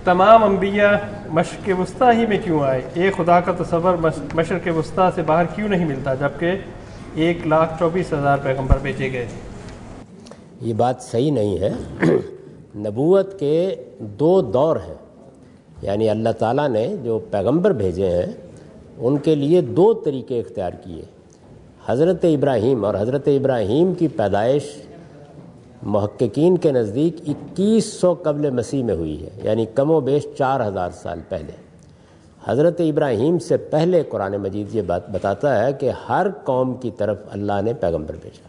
تمام انبیاء مشرق وسطیٰ ہی میں کیوں آئے؟ ایک خدا کا تصور مشرق وسطیٰ سے باہر کیوں نہیں ملتا جبکہ 1,24,000 پیغمبر بھیجے گئے؟ یہ بات صحیح نہیں ہے۔ نبوت کے دو دور ہیں، یعنی اللہ تعالیٰ نے جو پیغمبر بھیجے ہیں ان کے لیے دو طریقے اختیار کیے۔ حضرت ابراہیم اور حضرت ابراہیم کی پیدائش محققین کے نزدیک 2100 قبل مسیح میں ہوئی ہے، یعنی کم و بیش 4000 سال پہلے۔ حضرت ابراہیم سے پہلے قرآن مجید یہ بات بتاتا ہے کہ ہر قوم کی طرف اللہ نے پیغمبر بھیجا،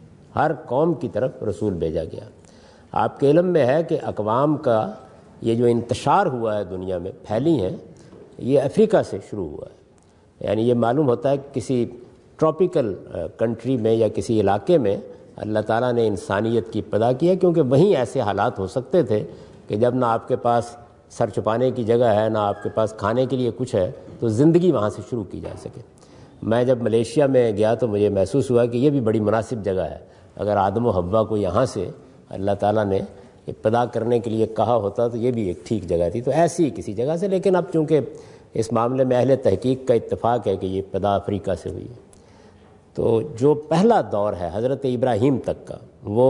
ہر قوم کی طرف رسول بھیجا گیا۔ آپ کے علم میں ہے کہ اقوام کا یہ جو انتشار ہوا ہے دنیا میں پھیلی ہیں، یہ افریقہ سے شروع ہوا ہے۔ یعنی یہ معلوم ہوتا ہے کہ کسی ٹراپیکل کنٹری میں یا کسی علاقے میں اللہ تعالیٰ نے انسانیت کی ابتدا کی ہے، کیونکہ وہیں ایسے حالات ہو سکتے تھے کہ جب نہ آپ کے پاس سر چھپانے کی جگہ ہے، نہ آپ کے پاس کھانے کے لیے کچھ ہے، تو زندگی وہاں سے شروع کی جا سکے۔ میں جب ملیشیا میں گیا تو مجھے محسوس ہوا کہ یہ بھی بڑی مناسب جگہ ہے۔ اگر آدم و حوا کو یہاں سے اللہ تعالیٰ نے ابتدا کرنے کے لیے کہا ہوتا تو یہ بھی ایک ٹھیک جگہ تھی، تو ایسی ہی کسی جگہ سے۔ لیکن اب چونکہ اس معاملے میں اہل تحقیق کا اتفاق ہے کہ یہ ابتدا افریقہ سے ہوئی ہے، تو جو پہلا دور ہے حضرت ابراہیم تک کا، وہ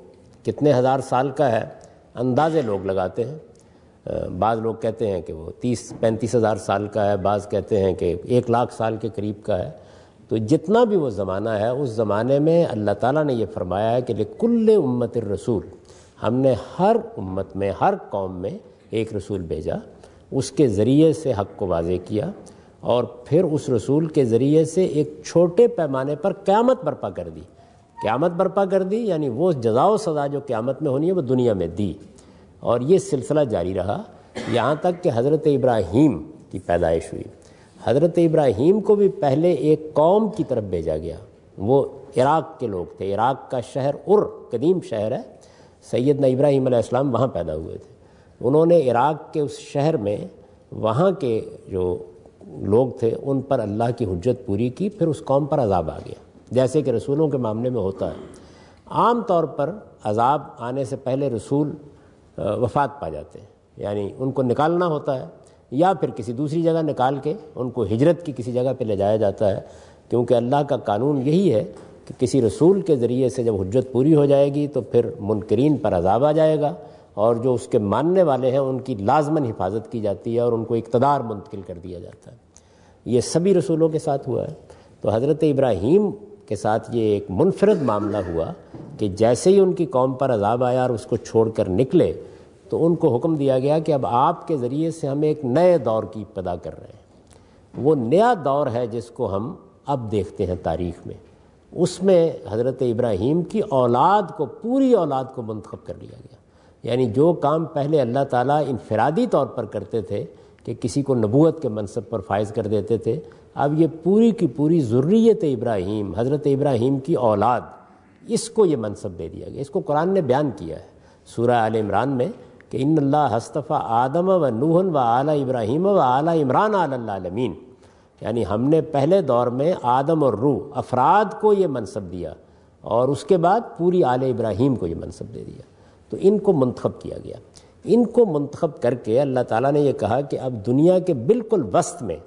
کتنے ہزار سال کا ہے اندازے لوگ لگاتے ہیں۔ بعض لوگ کہتے ہیں کہ وہ 30-35 ہزار سال کا ہے، بعض کہتے ہیں کہ 1,00,000 سال کے قریب کا ہے۔ تو جتنا بھی وہ زمانہ ہے، اس زمانے میں اللہ تعالیٰ نے یہ فرمایا ہے کہ لِكُلِّ أُمَّةٍ الرسول، ہم نے ہر امت میں، ہر قوم میں ایک رسول بھیجا، اس کے ذریعے سے حق کو واضح کیا، اور پھر اس رسول کے ذریعے سے ایک چھوٹے پیمانے پر قیامت برپا کر دی۔ قیامت برپا کر دی یعنی وہ جزا و سزا جو قیامت میں ہونی ہے وہ دنیا میں دی، اور یہ سلسلہ جاری رہا یہاں تک کہ حضرت ابراہیم کی پیدائش ہوئی۔ حضرت ابراہیم کو بھی پہلے ایک قوم کی طرف بھیجا گیا، وہ عراق کے لوگ تھے۔ عراق کا شہر قدیم شہر ہے، سیدنا ابراہیم علیہ السلام وہاں پیدا ہوئے تھے۔ انہوں نے عراق کے اس شہر میں وہاں کے جو لوگ تھے ان پر اللہ کی حجت پوری کی، پھر اس قوم پر عذاب آ گیا، جیسے کہ رسولوں کے معاملے میں ہوتا ہے۔ عام طور پر عذاب آنے سے پہلے رسول وفات پا جاتے ہیں، یعنی ان کو نکالنا ہوتا ہے یا پھر کسی دوسری جگہ نکال کے ان کو ہجرت کی کسی جگہ پہ لے جایا جاتا ہے، کیونکہ اللہ کا قانون یہی ہے کہ کسی رسول کے ذریعے سے جب حجت پوری ہو جائے گی تو پھر منکرین پر عذاب آ جائے گا، اور جو اس کے ماننے والے ہیں ان کی لازماً حفاظت کی جاتی ہے اور ان کو اقتدار منتقل کر دیا جاتا ہے۔ یہ سبھی رسولوں کے ساتھ ہوا ہے۔ تو حضرت ابراہیم کے ساتھ یہ ایک منفرد معاملہ ہوا کہ جیسے ہی ان کی قوم پر عذاب آیا اور اس کو چھوڑ کر نکلے تو ان کو حکم دیا گیا کہ اب آپ کے ذریعے سے ہم ایک نئے دور کی ابتدا کر رہے ہیں۔ وہ نیا دور ہے جس کو ہم اب دیکھتے ہیں تاریخ میں، اس میں حضرت ابراہیم کی اولاد کو، پوری اولاد کو منتخب کر لیا گیا۔ یعنی جو کام پہلے اللہ تعالیٰ انفرادی طور پر کرتے تھے کہ کسی کو نبوت کے منصب پر فائز کر دیتے تھے، اب یہ پوری کی پوری ذریت ابراہیم، حضرت ابراہیم کی اولاد، اس کو یہ منصب دے دیا گیا۔ اس کو قرآن نے بیان کیا ہے سورہ آل عمران میں کہ ان اللہ اصطفیٰ آدم و نوح و آل ابراہیم و آل عمران علی العالمین، یعنی ہم نے پہلے دور میں آدم اور روح افراد کو یہ منصب دیا، اور اس کے بعد پوری آل ابراہیم کو یہ منصب دے دیا۔ تو ان کو منتخب کیا گیا۔ ان کو منتخب کر کے اللہ تعالیٰ نے یہ کہا کہ اب دنیا کے بالکل وسط میں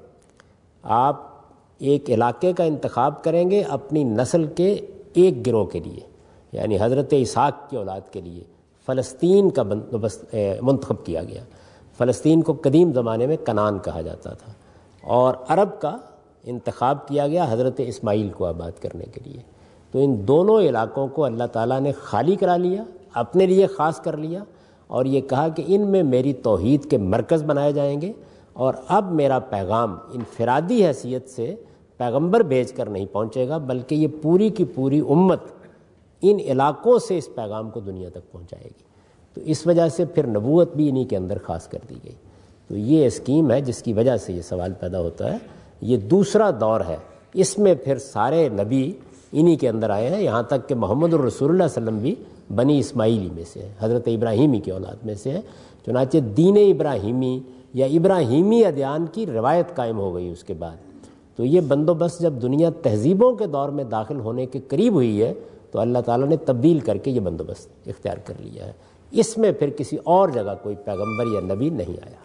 آپ ایک علاقے کا انتخاب کریں گے اپنی نسل کے ایک گروہ کے لیے، یعنی حضرت اسحاق کی اولاد کے لیے فلسطین کا بندوبست منتخب کیا گیا۔ فلسطین کو قدیم زمانے میں کنعان کہا جاتا تھا، اور عرب کا انتخاب کیا گیا حضرت اسماعیل کو آباد کرنے کے لیے۔ تو ان دونوں علاقوں کو اللہ تعالیٰ نے خالی کرا لیا، اپنے لیے خاص کر لیا، اور یہ کہا کہ ان میں میری توحید کے مرکز بنائے جائیں گے، اور اب میرا پیغام انفرادی حیثیت سے پیغمبر بھیج کر نہیں پہنچے گا، بلکہ یہ پوری کی پوری امت ان علاقوں سے اس پیغام کو دنیا تک پہنچائے گی۔ تو اس وجہ سے پھر نبوت بھی انہی کے اندر خاص کر دی گئی۔ تو یہ اسکیم ہے جس کی وجہ سے یہ سوال پیدا ہوتا ہے۔ یہ دوسرا دور ہے، اس میں پھر سارے نبی انہی کے اندر آئے ہیں، یہاں تک کہ محمد الرسول اللہ صلی اللہ علیہ وسلم بھی بنی اسماعیلی میں سے ہے، حضرت ابراہیمی کی اولاد میں سے ہے۔ چنانچہ دین ابراہیمی یا ابراہیمی ادیان کی روایت قائم ہو گئی اس کے بعد۔ تو یہ بندوبست جب دنیا تہذیبوں کے دور میں داخل ہونے کے قریب ہوئی ہے تو اللہ تعالیٰ نے تبدیل کر کے یہ بندوبست اختیار کر لیا ہے۔ اس میں پھر کسی اور جگہ کوئی پیغمبر یا نبی نہیں آیا۔